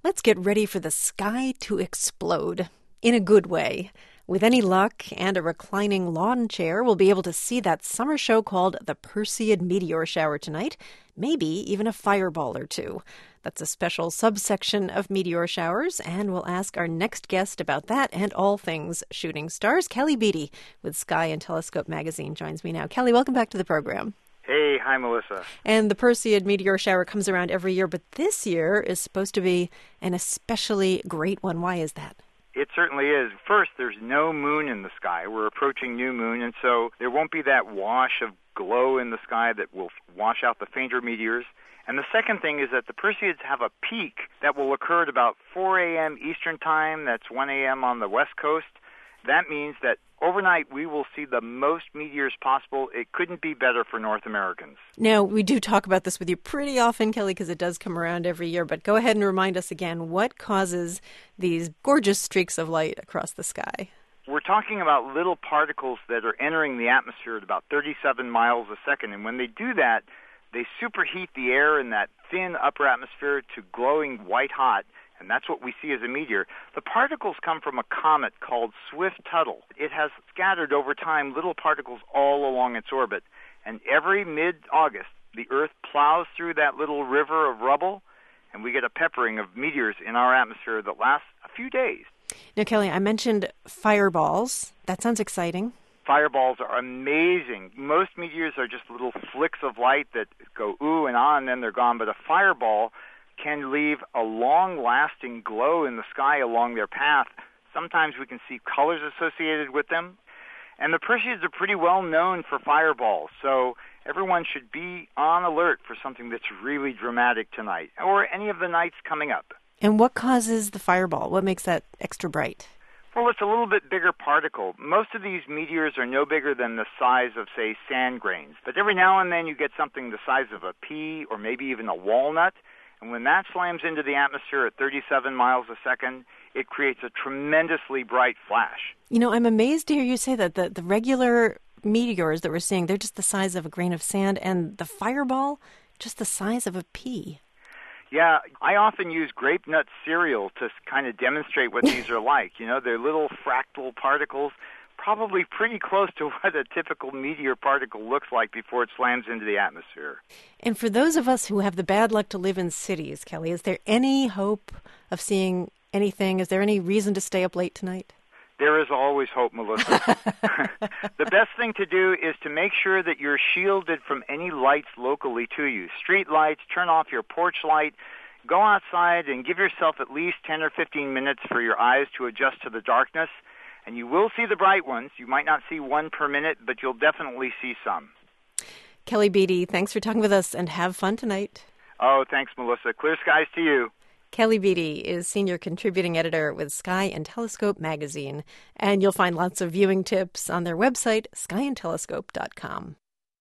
Let's get ready for the sky to explode. In a good way. With any luck and a reclining lawn chair, we'll be able to see that summer show called the Perseid meteor shower tonight. Maybe even a fireball or two. That's a special subsection of meteor showers, and we'll ask our next guest about that and all things shooting stars. Kelly Beatty with Sky and Telescope magazine joins me now. Kelly, welcome back to the program. Hey, hi, Melissa. And the Perseid meteor shower comes around every year, but this year is supposed to be an especially great one. Why is that? It certainly is. First, there's no moon in the sky. We're approaching new moon, and so there won't be that wash of glow in the sky that will wash out the fainter meteors. And the second thing is that the Perseids have a peak that will occur at about 4 a.m. Eastern Time. That's 1 a.m. on the West Coast. That means that overnight we will see the most meteors possible. It couldn't be better for North Americans. Now, we do talk about this with you pretty often, Kelly, because it does come around every year. But go ahead and remind us again, what causes these gorgeous streaks of light across the sky? We're talking about little particles that are entering the atmosphere at about 37 miles a second. And when they do that, they superheat the air in that thin upper atmosphere to glowing white hot. And that's what we see as a meteor. The particles come from a comet called Swift-Tuttle. It has scattered over time little particles all along its orbit. And every mid-August, the Earth plows through that little river of rubble, and we get a peppering of meteors in our atmosphere that lasts a few days. Now, Kelly, I mentioned fireballs. That sounds exciting. Fireballs are amazing. Most meteors are just little flicks of light that go ooh and ah, and then they're gone. But a fireball can leave a long-lasting glow in the sky along their path. Sometimes we can see colors associated with them. And the Perseids are pretty well known for fireballs, so everyone should be on alert for something that's really dramatic tonight, or any of the nights coming up. And what causes the fireball? What makes that extra bright? Well, it's a little bit bigger particle. Most of these meteors are no bigger than the size of, say, sand grains. But every now and then you get something the size of a pea or maybe even a walnut. And when that slams into the atmosphere at 37 miles a second, it creates a tremendously bright flash. You know, I'm amazed to hear you say that. The regular meteors that we're seeing, they're just the size of a grain of sand, and the fireball, just the size of a pea. Yeah, I often use grape nut cereal to kind of demonstrate what these are like. You know, they're little fractal particles, probably pretty close to what a typical meteor particle looks like before it slams into the atmosphere. And for those of us who have the bad luck to live in cities, Kelly, is there any hope of seeing anything? Is there any reason to stay up late tonight? There is always hope, Melissa. The best thing to do is to make sure that you're shielded from any lights locally to you. Street lights, turn off your porch light, go outside and give yourself at least 10 or 15 minutes for your eyes to adjust to the darkness. And you will see the bright ones. You might not see one per minute, but you'll definitely see some. Kelly Beatty, thanks for talking with us, and have fun tonight. Oh, thanks, Melissa. Clear skies to you. Kelly Beatty is senior contributing editor with Sky and Telescope magazine, and you'll find lots of viewing tips on their website, skyandtelescope.com.